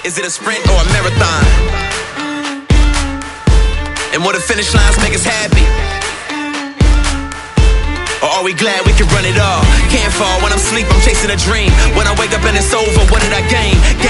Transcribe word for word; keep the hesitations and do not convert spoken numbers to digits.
Is it a sprint or a marathon? And will the finish lines make us happy? Or are we glad we can run it all? Can't fall when I'm asleep, I'm chasing a dream. When I wake up and it's over, what did I gain?